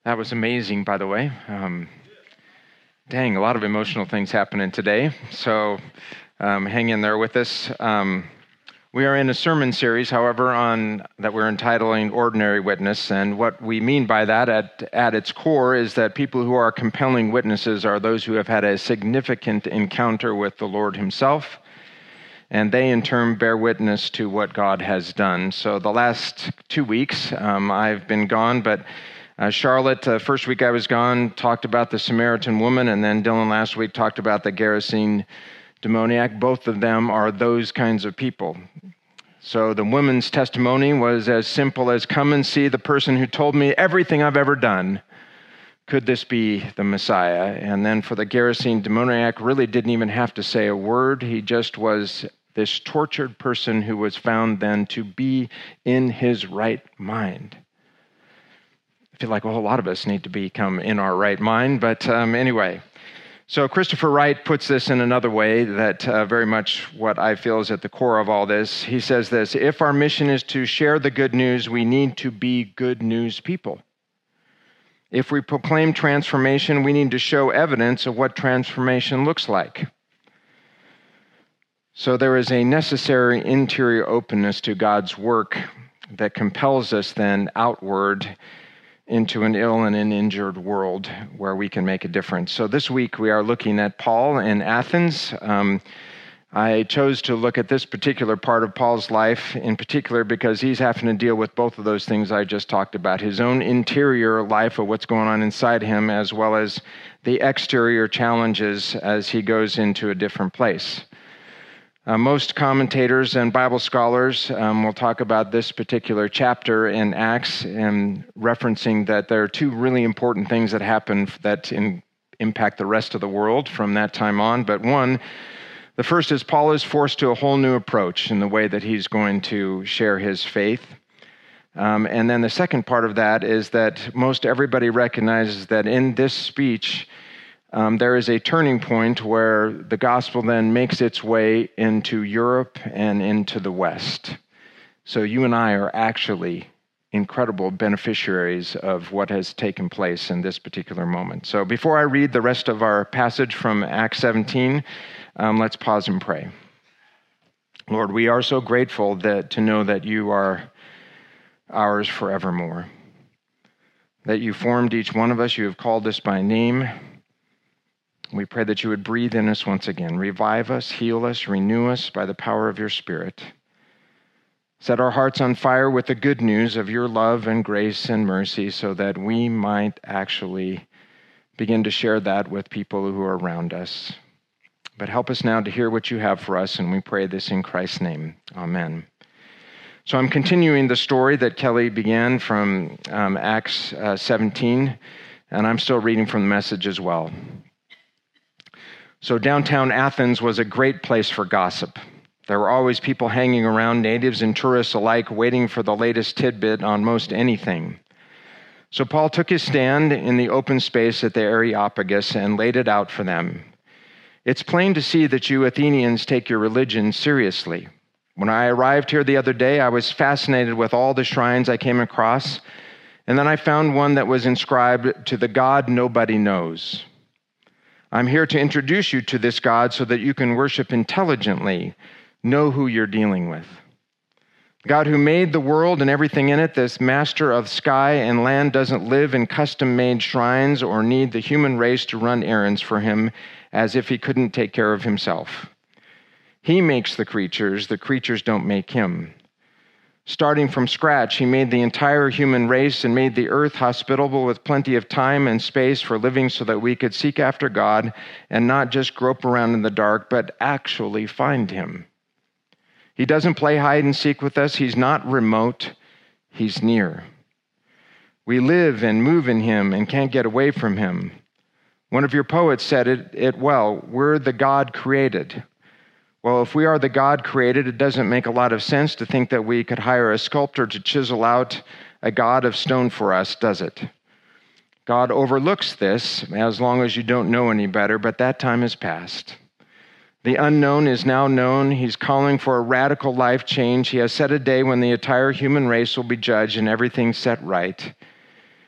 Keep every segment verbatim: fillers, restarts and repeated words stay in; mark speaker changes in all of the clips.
Speaker 1: That was amazing, by the way. Um, dang, a lot of emotional things happening today. So um, hang in there with us. Um, we are in a sermon series, however, on that we're entitling Ordinary Witness. And what we mean by that at, at its core is that people who are compelling witnesses are those who have had a significant encounter with the Lord himself. And they, in turn, bear witness to what God has done. So the last two weeks, um, I've been gone, but Uh, Charlotte, uh, first week I was gone, talked about the Samaritan woman, and then Dylan last week talked about the Gerasene demoniac. Both of them are those kinds of people. So the woman's testimony was as simple as, come and see the person who told me everything I've ever done. Could this be the Messiah? And then for the Gerasene demoniac, really didn't even have to say a word. He just was this tortured person who was found then to be in his right mind. I feel like a whole lot of us need to become in our right mind, but um, anyway. So Christopher Wright puts this in another way that uh, very much what I feel is at the core of all this. He says this: if our mission is to share the good news, we need to be good news people. If we proclaim transformation, we need to show evidence of what transformation looks like. So there is a necessary interior openness to God's work that compels us then outward into an ill and an injured world where we can make a difference. So this week we are looking at Paul in Athens. Um, I chose to look at this particular part of Paul's life in particular because he's having to deal with both of those things I just talked about, his own interior life of what's going on inside him, as well as the exterior challenges as he goes into a different place. Uh, most commentators and Bible scholars um, will talk about this particular chapter in Acts and referencing that there are two really important things that happen that in, impact the rest of the world from that time on. But one, the first is Paul is forced to a whole new approach in the way that he's going to share his faith. Um, and then the second part of that is that most everybody recognizes that in this speech, Um, there is a turning point where the gospel then makes its way into Europe and into the West. So you and I are actually incredible beneficiaries of what has taken place in this particular moment. So before I read the rest of our passage from Acts seventeen, um, let's pause and pray. Lord, we are so grateful that to know that you are ours forevermore, that you formed each one of us, you have called us by name. We pray that you would breathe in us once again, revive us, heal us, renew us by the power of your Spirit. Set our hearts on fire with the good news of your love and grace and mercy so that we might actually begin to share that with people who are around us. But help us now to hear what you have for us, and we pray this in Christ's name. Amen. So I'm continuing the story that Kelly began from um, Acts uh, seventeen, and I'm still reading from the Message as well. So downtown Athens was a great place for gossip. There were always people hanging around, natives and tourists alike, waiting for the latest tidbit on most anything. So Paul took his stand in the open space at the Areopagus and laid it out for them. It's plain to see that you Athenians take your religion seriously. When I arrived here the other day, I was fascinated with all the shrines I came across, and then I found one that was inscribed to the God nobody knows. I'm here to introduce you to this God so that you can worship intelligently, know who you're dealing with. God who made the world and everything in it, this master of sky and land, doesn't live in custom-made shrines or need the human race to run errands for him as if he couldn't take care of himself. He makes the creatures, the creatures don't make him. Starting from scratch, he made the entire human race and made the earth hospitable with plenty of time and space for living so that we could seek after God and not just grope around in the dark, but actually find him. He doesn't play hide and seek with us. He's not remote. He's near. We live and move in him and can't get away from him. One of your poets said it, it well, we're the God created. Well, if we are the God created, it doesn't make a lot of sense to think that we could hire a sculptor to chisel out a God of stone for us, does it? God overlooks this as long as you don't know any better, but that time has passed. The unknown is now known. He's calling for a radical life change. He has set a day when the entire human race will be judged and everything set right.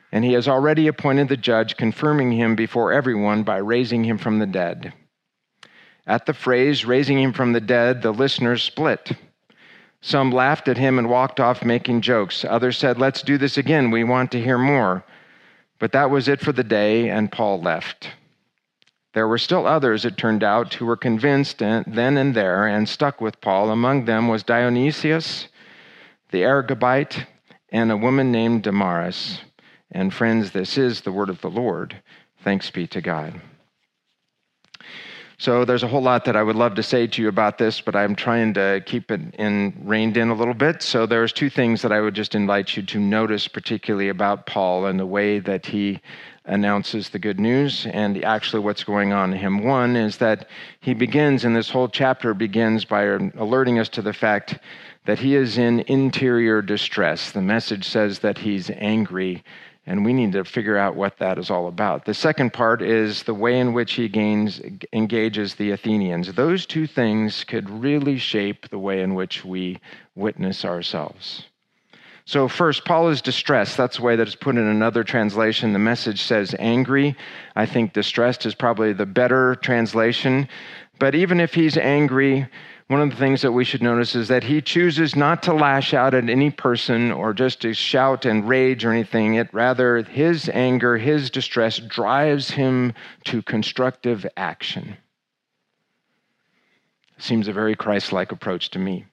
Speaker 1: and he has already appointed the judge, confirming him before everyone by raising him from the dead." At the phrase, "raising him from the dead," the listeners split. Some laughed at him and walked off making jokes. Others said, "Let's do this again. We want to hear more." But that was it for the day, and Paul left. There were still others, it turned out, who were convinced then and there and stuck with Paul. Among them was Dionysius, the Areopagite, and a woman named Damaris. And friends, this is the word of the Lord. Thanks be to God. So there's a whole lot that I would love to say to you about this, but I'm trying to keep it in, reined in a little bit. So there's two things that I would just invite you to notice, particularly about Paul and the way that he announces the good news and actually what's going on in him. One is that he begins, and this whole chapter begins by alerting us to the fact that he is in interior distress. The message says that he's angry, and we need to figure out what that is all about. The second part is the way in which he gains, engages the Athenians. Those two things could really shape the way in which we witness ourselves. So first, Paul is distressed. That's the way that it's put in another translation. The message says angry. I think distressed is probably the better translation. But even if he's angry, one of the things that we should notice is that he chooses not to lash out at any person or just to shout and rage or anything. It rather, his anger, his distress drives him to constructive action. Seems a very Christ-like approach to me.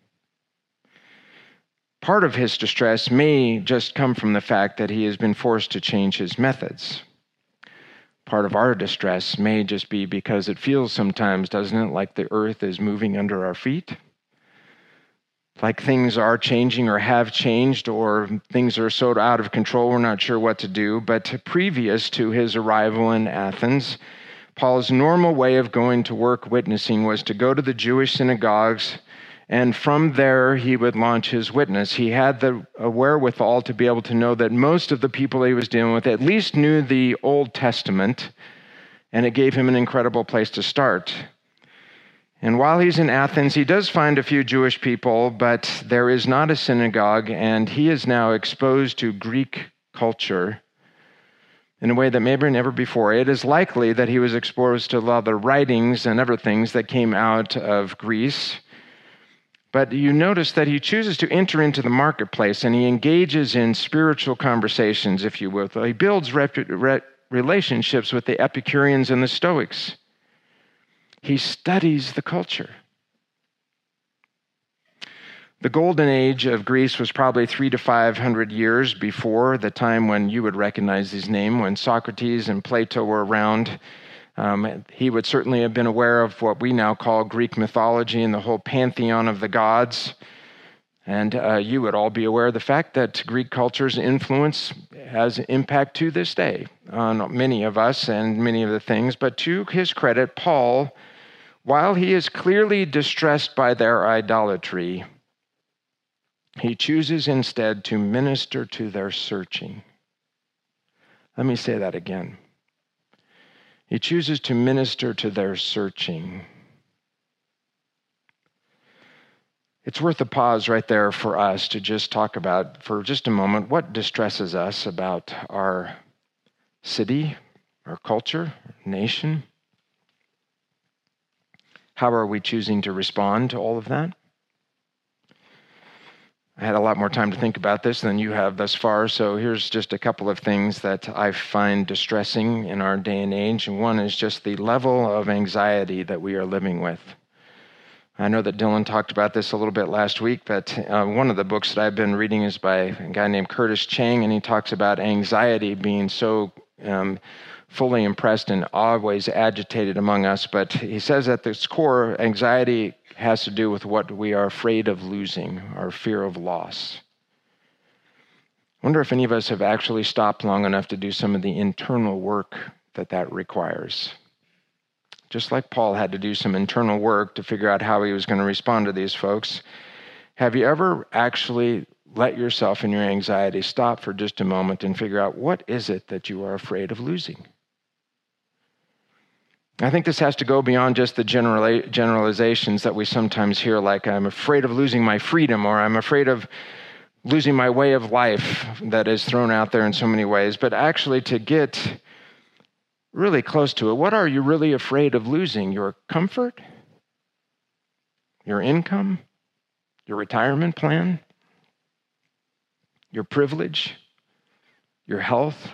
Speaker 1: Part of his distress may just come from the fact that he has been forced to change his methods. Part of our distress may just be because it feels sometimes, doesn't it, like the earth is moving under our feet? Like things are changing or have changed, or things are so out of control we're not sure what to do. But previous to his arrival in Athens, Paul's normal way of going to work witnessing was to go to the Jewish synagogues, and from there, he would launch his witness. He had the wherewithal to be able to know that most of the people he was dealing with at least knew the Old Testament, and it gave him an incredible place to start. And while he's in Athens, he does find a few Jewish people, but there is not a synagogue, and he is now exposed to Greek culture in a way that maybe never before. It is likely that he was exposed to a lot of the writings and other things that came out of Greece. But you notice that he chooses to enter into the marketplace, and he engages in spiritual conversations, if you will. He builds rep- re- relationships with the Epicureans and the Stoics. He studies the culture. The golden age of Greece was probably three to five hundred years before the time when you would recognize his name, when Socrates and Plato were around. Um, he would certainly have been aware of what we now call Greek mythology and the whole pantheon of the gods. And uh, you would all be aware of the fact that Greek culture's influence has impact to this day on many of us and many of the things. But to his credit, Paul, while he is clearly distressed by their idolatry, he chooses instead to minister to their searching. Let me say that again. He chooses to minister to their searching. It's worth a pause right there for us to just talk about, for just a moment, what distresses us about our city, our culture, nation. How are we choosing to respond to all of that? I had a lot more time to think about this than you have thus far, so here's just a couple of things that I find distressing in our day and age. And one is just the level of anxiety that we are living with. I know that Dylan talked about this a little bit last week, but uh, one of the books that I've been reading is by a guy named Curtis Chang, and he talks about anxiety being so um, fully impressed and always agitated among us. But he says at its core, anxiety has to do with what we are afraid of losing, our fear of loss. I wonder if any of us have actually stopped long enough to do some of the internal work that that requires. Just like Paul had to do some internal work to figure out how he was going to respond to these folks, have you ever actually let yourself in your anxiety stop for just a moment and figure out what is it that you are afraid of losing? I think this has to go beyond just the general, generalizations that we sometimes hear, like I'm afraid of losing my freedom, or I'm afraid of losing my way of life that is thrown out there in so many ways, but actually to get really close to it. What are you really afraid of losing? Your comfort? Your income? Your retirement plan? Your privilege? Your health?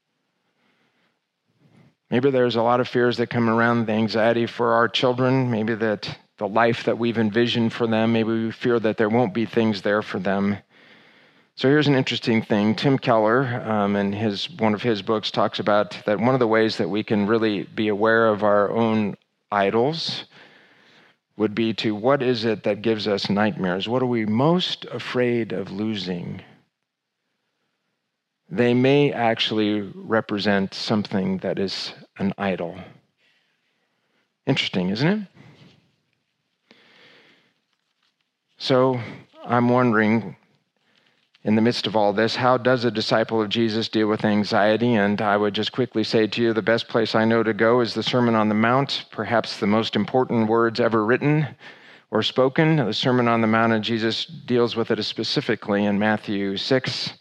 Speaker 1: Maybe there's a lot of fears that come around the anxiety for our children. Maybe that the life that we've envisioned for them, maybe we fear that there won't be things there for them. So here's an interesting thing. Tim Keller, um, in his one of his books, talks about that one of the ways that we can really be aware of our own idols would be to what is it that gives us nightmares? What are we most afraid of losing? They may actually represent something that is an idol. Interesting, isn't it? So I'm wondering, in the midst of all this, how does a disciple of Jesus deal with anxiety? And I would just quickly say to you, the best place I know to go is the Sermon on the Mount, perhaps the most important words ever written or spoken. The Sermon on the Mount, and Jesus deals with it specifically in Matthew six.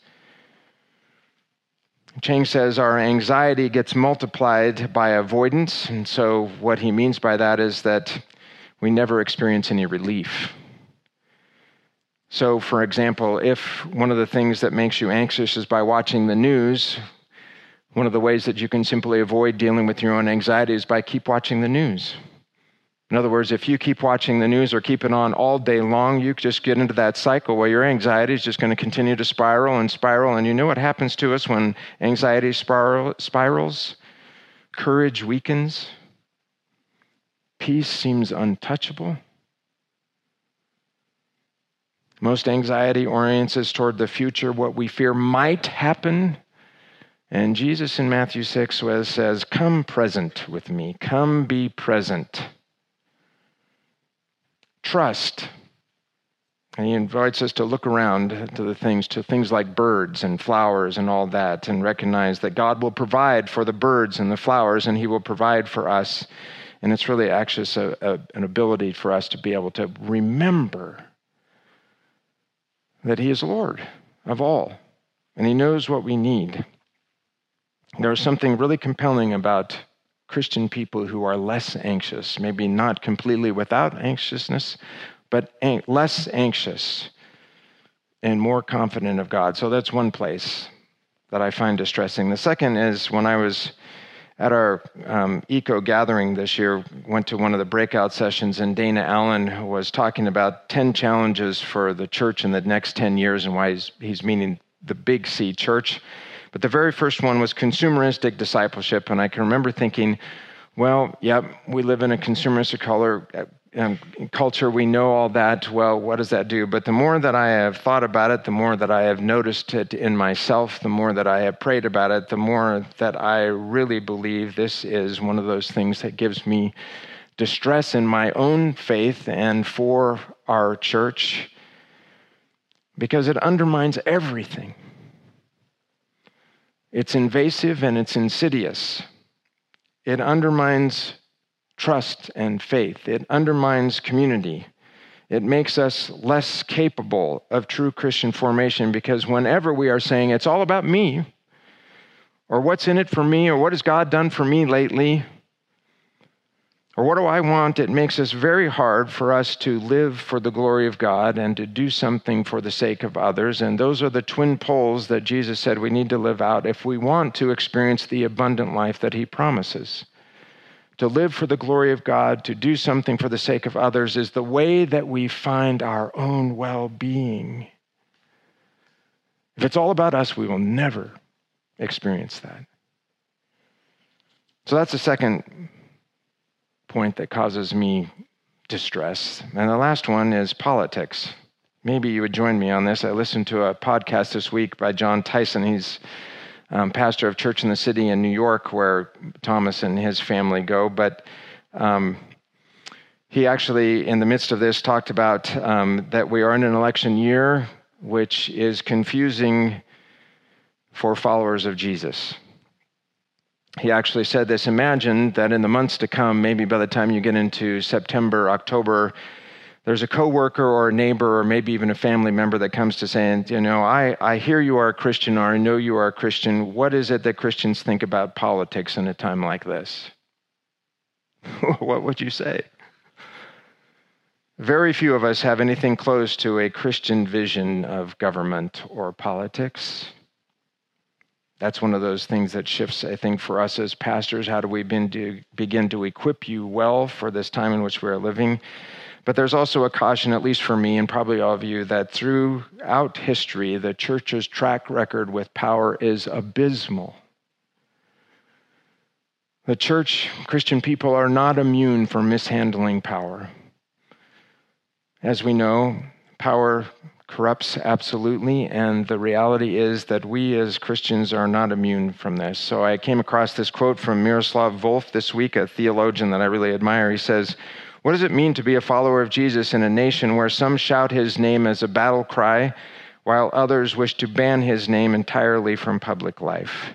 Speaker 1: Chang says our anxiety gets multiplied by avoidance. And so what he means by that is that we never experience any relief. So, for example, if one of the things that makes you anxious is by watching the news, one of the ways that you can simply avoid dealing with your own anxiety is by keep watching the news. In other words, if you keep watching the news or keep it on all day long, you just get into that cycle where your anxiety is just going to continue to spiral and spiral. And you know what happens to us when anxiety spiral, spirals? Courage weakens. Peace seems untouchable. Most anxiety orients us toward the future, what we fear might happen. And Jesus in Matthew six was, says, come present with me. Come be present. Trust. And he invites us to look around to the things, to things like birds and flowers and all that, and recognize that God will provide for the birds and the flowers, and he will provide for us. And it's really actually a, a, an ability for us to be able to remember that he is Lord of all, and he knows what we need. There's something really compelling about Christian people who are less anxious, maybe not completely without anxiousness, but an- less anxious and more confident of God. So that's one place that I find distressing. The second is when I was at our um, eco gathering this year, went to one of the breakout sessions, and Dana Allen was talking about ten challenges for the church in the next ten years and why he's, he's meaning the big C church. But the very first one was consumeristic discipleship. And I can remember thinking, well, yeah, we live in a consumeristic color, um, culture. We know all that. Well, what does that do? But the more that I have thought about it, the more that I have noticed it in myself, the more that I have prayed about it, the more that I really believe this is one of those things that gives me distress in my own faith and for our church, because it undermines everything. It's invasive and it's insidious. It undermines trust and faith. It undermines community. It makes us less capable of true Christian formation, because whenever we are saying it's all about me, or what's in it for me, or what has God done for me lately, or what do I want, it makes us very hard for us to live for the glory of God and to do something for the sake of others. And those are the twin poles that Jesus said we need to live out if we want to experience the abundant life that he promises. To live for the glory of God, to do something for the sake of others, is the way that we find our own well-being. If it's all about us, we will never experience that. So that's the second point that causes me distress. And the last one is politics. Maybe you would join me on this. I listened to a podcast this week by John Tyson. He's um, pastor of Church in the City in New York, where Thomas and his family go. But um, he actually, in the midst of this, talked about um, that we are in an election year, which is confusing for followers of Jesus. He actually said this: imagine that in the months to come, maybe by the time you get into September, October, there's a coworker or a neighbor or maybe even a family member that comes to saying, you know, I, I hear you are a Christian, or I know you are a Christian. What is it that Christians think about politics in a time like this? What would you say? Very few of us have anything close to a Christian vision of government or politics. That's one of those things that shifts, I think, for us as pastors. How do we begin to equip you well for this time in which we are living? But there's also a caution, at least for me and probably all of you, that throughout history, the church's track record with power is abysmal. The church, Christian people, are not immune from mishandling power. As we know, power corrupts absolutely, and the reality is that we as Christians are not immune from this. So I came across this quote from Miroslav Volf this week, a theologian that I really admire. He says, "What does it mean to be a follower of Jesus in a nation where some shout his name as a battle cry, while others wish to ban his name entirely from public life?"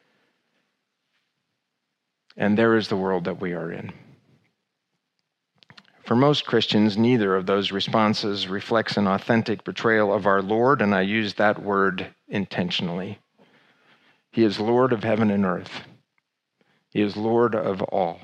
Speaker 1: And there is the world that we are in. For most Christians, neither of those responses reflects an authentic portrayal of our Lord, and I use that word intentionally. He is Lord of heaven and earth. He is Lord of all.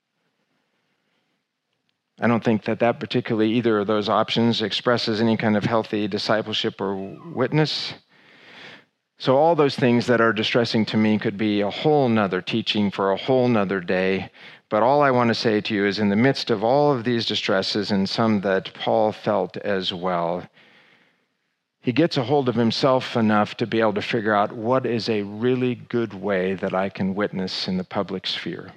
Speaker 1: I don't think that that particularly either of those options expresses any kind of healthy discipleship or witness. So all those things that are distressing to me could be a whole nother teaching for a whole nother day. But all I want to say to you is, in the midst of all of these distresses, and some that Paul felt as well, he gets a hold of himself enough to be able to figure out what is a really good way that I can witness in the public sphere.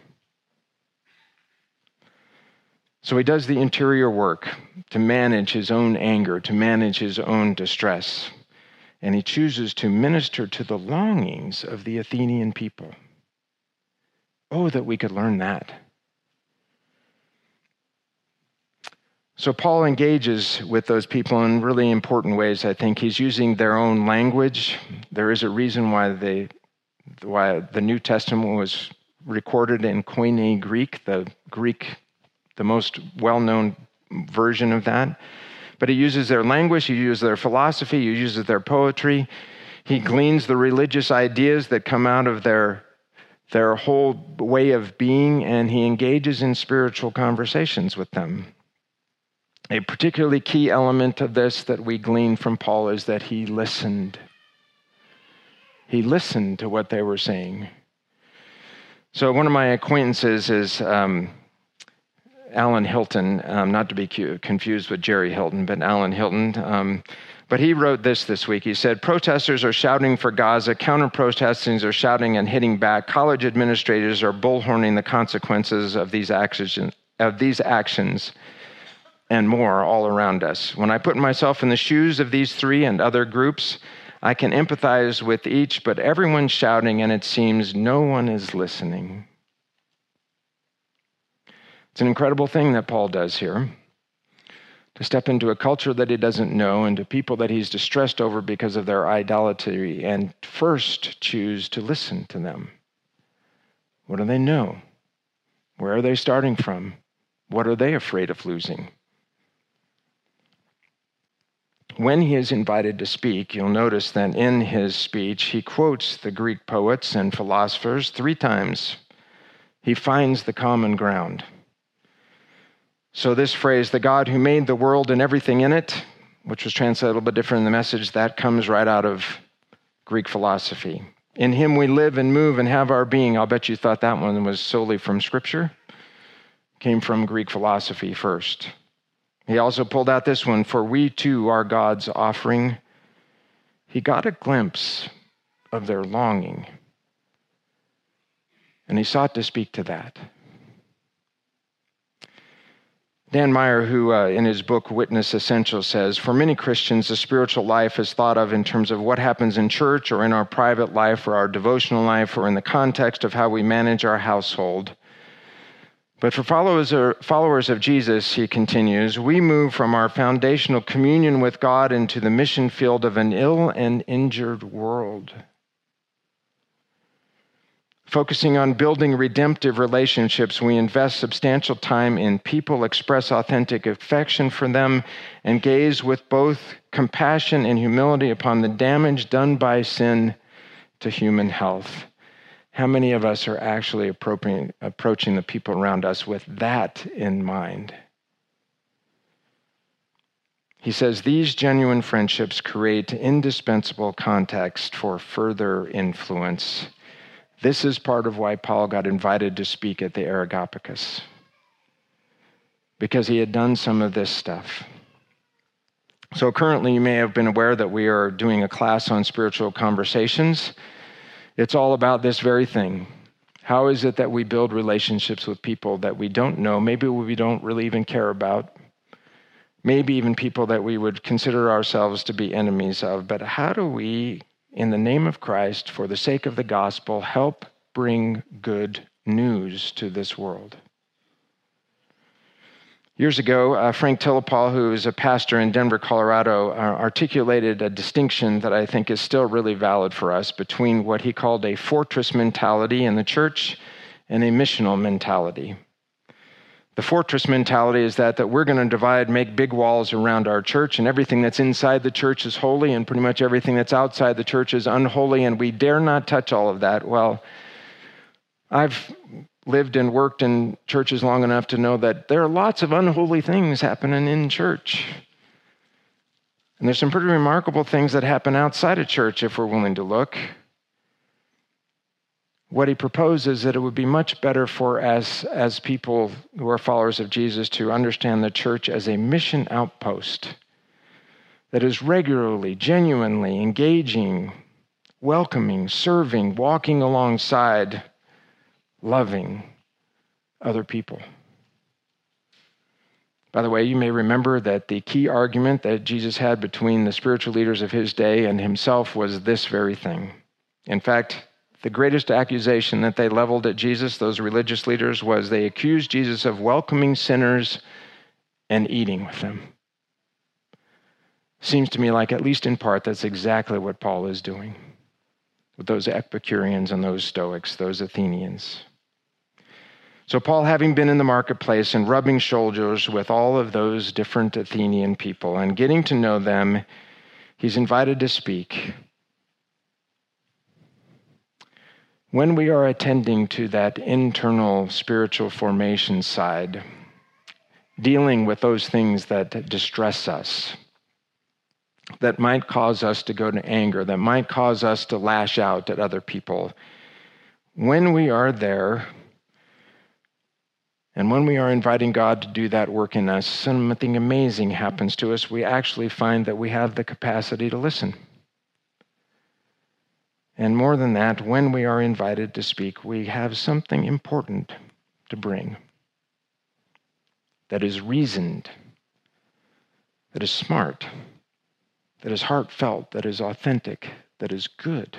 Speaker 1: So he does the interior work to manage his own anger, to manage his own distress, and he chooses to minister to the longings of the Athenian people. Oh, that we could learn that. So Paul engages with those people in really important ways, I think. He's using their own language. There is a reason why they, why the New Testament was recorded in Koine Greek, the Greek, the most well-known version of that. But he uses their language, he uses their philosophy, he uses their poetry. He gleans the religious ideas that come out of their their whole way of being, and he engages in spiritual conversations with them. A particularly key element of this that we glean from Paul is that he listened. He listened to what they were saying. So one of my acquaintances is um, Alan Hilton, um, not to be confused with Jerry Hilton, but Alan Hilton. Um, But he wrote this this week. He said, "Protesters are shouting for Gaza, counter-protesters are shouting and hitting back, college administrators are bullhorning the consequences of these actions, of these actions and more all around us. When I put myself in the shoes of these three and other groups, I can empathize with each, but everyone's shouting and it seems no one is listening." It's an incredible thing that Paul does here. To step into a culture that he doesn't know and to people that he's distressed over because of their idolatry, and first choose to listen to them. What do they know? Where are they starting from? What are they afraid of losing? When he is invited to speak, you'll notice that in his speech, he quotes the Greek poets and philosophers three times. He finds the common ground. So this phrase, "the God who made the world and everything in it," which was translated a little bit different in the Message, that comes right out of Greek philosophy. "In him we live and move and have our being." I'll bet you thought that one was solely from Scripture. Came from Greek philosophy first. He also pulled out this one, "for we too are God's offering." He got a glimpse of their longing, and he sought to speak to that. Dan Meyer, who uh, in his book Witness Essential says, "For many Christians, the spiritual life is thought of in terms of what happens in church or in our private life or our devotional life or in the context of how we manage our household. But for followers, or followers of Jesus," he continues, "we move from our foundational communion with God into the mission field of an ill and injured world. Focusing on building redemptive relationships, we invest substantial time in people, express authentic affection for them, and gaze with both compassion and humility upon the damage done by sin to human health. How many of us are actually approaching, approaching the people around us with that in mind? He says, these genuine friendships create indispensable context for further influence. This is part of why Paul got invited to speak at the Areopagus, because he had done some of this stuff. So currently, you may have been aware that we are doing a class on spiritual conversations. It's all about this very thing. How is it that we build relationships with people that we don't know, maybe we don't really even care about, maybe even people that we would consider ourselves to be enemies of, but how do we, in the name of Christ, for the sake of the gospel, help bring good news to this world? Years ago, uh, Frank Tillapal, who is a pastor in Denver, Colorado, uh, articulated a distinction that I think is still really valid for us between what he called a fortress mentality in the church and a missional mentality. The fortress mentality is that, that we're going to divide, make big walls around our church, and everything that's inside the church is holy, and pretty much everything that's outside the church is unholy, and we dare not touch all of that. Well, I've lived and worked in churches long enough to know that there are lots of unholy things happening in church. And there's some pretty remarkable things that happen outside of church if we're willing to look. What he proposes is that it would be much better for us as people who are followers of Jesus to understand the church as a mission outpost that is regularly, genuinely engaging, welcoming, serving, walking alongside, loving other people. By the way, you may remember that the key argument that Jesus had between the spiritual leaders of his day and himself was this very thing. In fact, the greatest accusation that they leveled at Jesus, those religious leaders, was they accused Jesus of welcoming sinners and eating with them. Seems to me like, at least in part, that's exactly what Paul is doing with those Epicureans and those Stoics, those Athenians. So Paul, having been in the marketplace and rubbing shoulders with all of those different Athenian people and getting to know them, he's invited to speak. When we are attending to that internal spiritual formation side, dealing with those things that distress us, that might cause us to go to anger, that might cause us to lash out at other people, when we are there, and when we are inviting God to do that work in us, something amazing happens to us. We actually find that we have the capacity to listen. And more than that, when we are invited to speak, we have something important to bring that is reasoned, that is smart, that is heartfelt, that is authentic, that is good.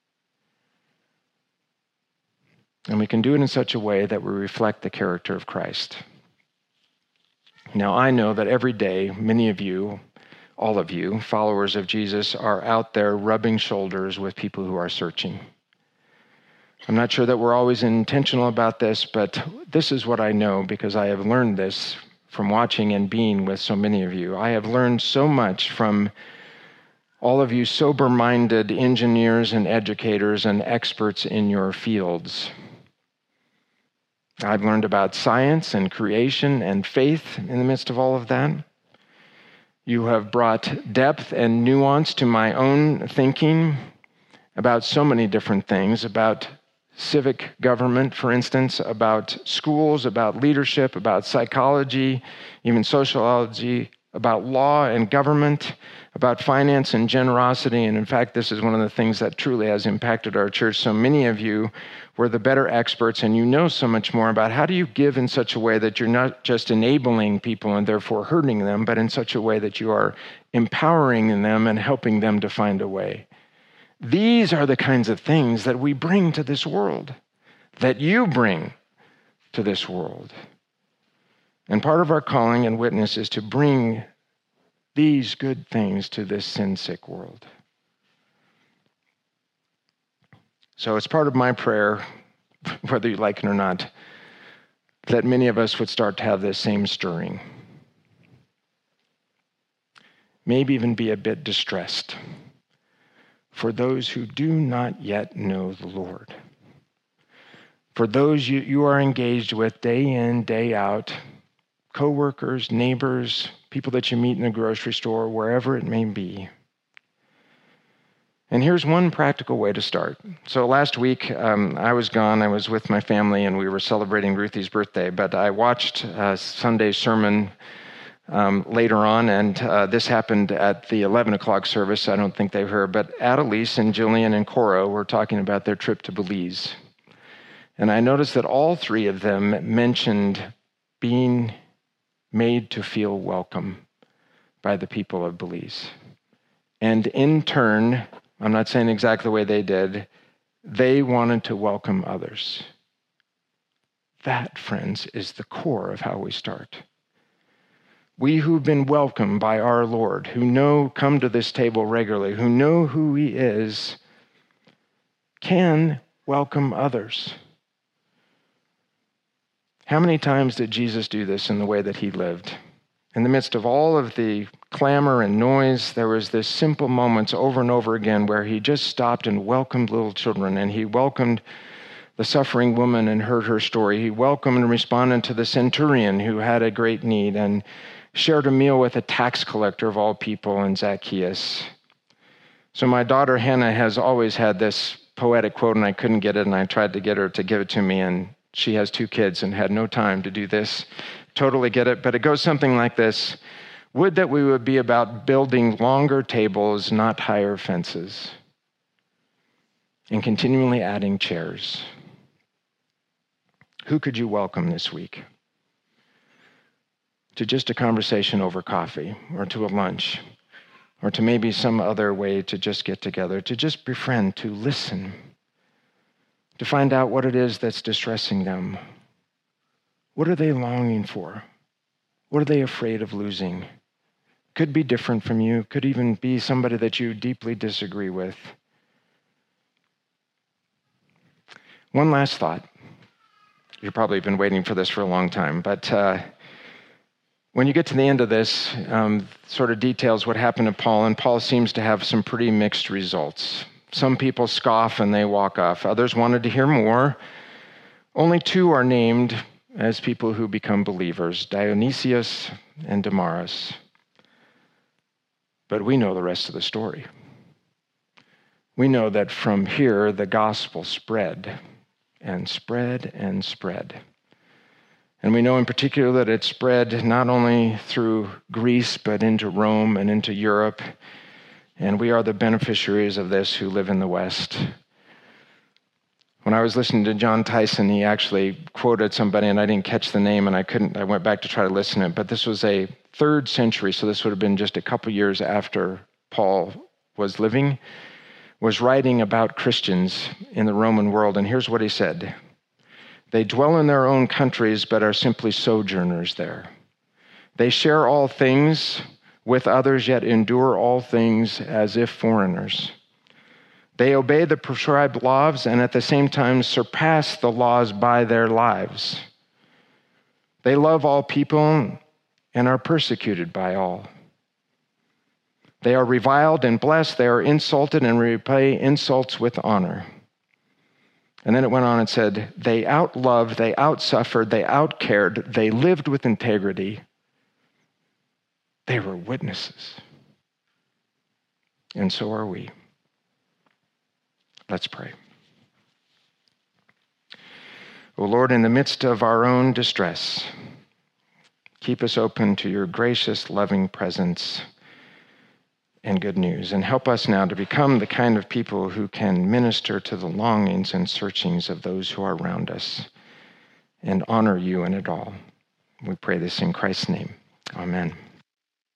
Speaker 1: And we can do it in such a way that we reflect the character of Christ. Now, I know that every day, many of you, all of you, followers of Jesus, are out there rubbing shoulders with people who are searching. I'm not sure that we're always intentional about this, but this is what I know because I have learned this from watching and being with so many of you. I have learned so much from all of you sober-minded engineers and educators and experts in your fields. I've learned about science and creation and faith in the midst of all of that. You have brought depth and nuance to my own thinking about so many different things, about civic government, for instance, about schools, about leadership, about psychology, even sociology, about law and government, about finance and generosity. And in fact, this is one of the things that truly has impacted our church. So many of you were the better experts, and you know so much more about how do you give in such a way that you're not just enabling people and therefore hurting them, but in such a way that you are empowering them and helping them to find a way. These are the kinds of things that we bring to this world, that you bring to this world. And part of our calling and witness is to bring these good things to this sin-sick world. So it's part of my prayer whether you like it or not, that many of us would start to have this same stirring. Maybe even be a bit distressed for those who do not yet know the Lord. For those you, you are engaged with day in, day out, coworkers, neighbors, people that you meet in the grocery store, wherever it may be. And here's one practical way to start. So last week, um, I was gone. I was with my family, and we were celebrating Ruthie's birthday. But I watched uh, Sunday's sermon um, later on, and uh, this happened at the eleven o'clock service. I don't think they heard. But Adelise and Jillian and Cora were talking about their trip to Belize. And I noticed that all three of them mentioned being made to feel welcome by the people of Belize. And in turn, I'm not saying exactly the way they did, they wanted to welcome others. That, friends, is the core of how we start. We who've been welcomed by our Lord, who know, come to this table regularly, who know who he is, can welcome others. How many times did Jesus do this in the way that he lived? In the midst of all of the clamor and noise, there was this simple moments over and over again where he just stopped and welcomed little children, and he welcomed the suffering woman and heard her story. He welcomed and responded to the centurion who had a great need and shared a meal with a tax collector of all people and Zacchaeus. So my daughter Hannah has always had this poetic quote, and I couldn't get it, and I tried to get her to give it to me, and she has two kids and had no time to do this. Totally get it, but it goes something like this. Would that we would be about building longer tables, not higher fences, and continually adding chairs. Who could you welcome this week? To just a conversation over coffee, or to a lunch, or to maybe some other way to just get together, to just befriend, to listen, to find out what it is that's distressing them. What are they longing for? What are they afraid of losing? Could be different from you, could even be somebody that you deeply disagree with. One last thought. You've probably been waiting for this for a long time, but uh, when you get to the end of this, um, sort of details what happened to Paul, and Paul seems to have some pretty mixed results. Some people scoff and they walk off. Others wanted to hear more. Only two are named as people who become believers, Dionysius and Damaris. But we know the rest of the story. We know that from here, the gospel spread and spread and spread. And we know in particular that it spread not only through Greece, but into Rome and into Europe. And we are the beneficiaries of this who live in the West. When I was listening to John Tyson, he actually quoted somebody, and I didn't catch the name, and I couldn't, I went back to try to listen to it, but this was a third century, so this would have been just a couple years after Paul was living, was writing about Christians in the Roman world, and here's what he said. They dwell in their own countries, but are simply sojourners there. They share all things with others, yet endure all things as if foreigners. They obey the prescribed laws and at the same time surpass the laws by their lives. They love all people and are persecuted by all. They are reviled and blessed. They are insulted and repay insults with honor. And then it went on and said, they outloved, they outsuffered, they outcared, they lived with integrity. They were witnesses. And so are we. Let's pray. O Lord, in the midst of our own distress, keep us open to your gracious, loving presence and good news, and help us now to become the kind of people who can minister to the longings and searchings of those who are around us and honor you in it all. We pray this in Christ's name. Amen.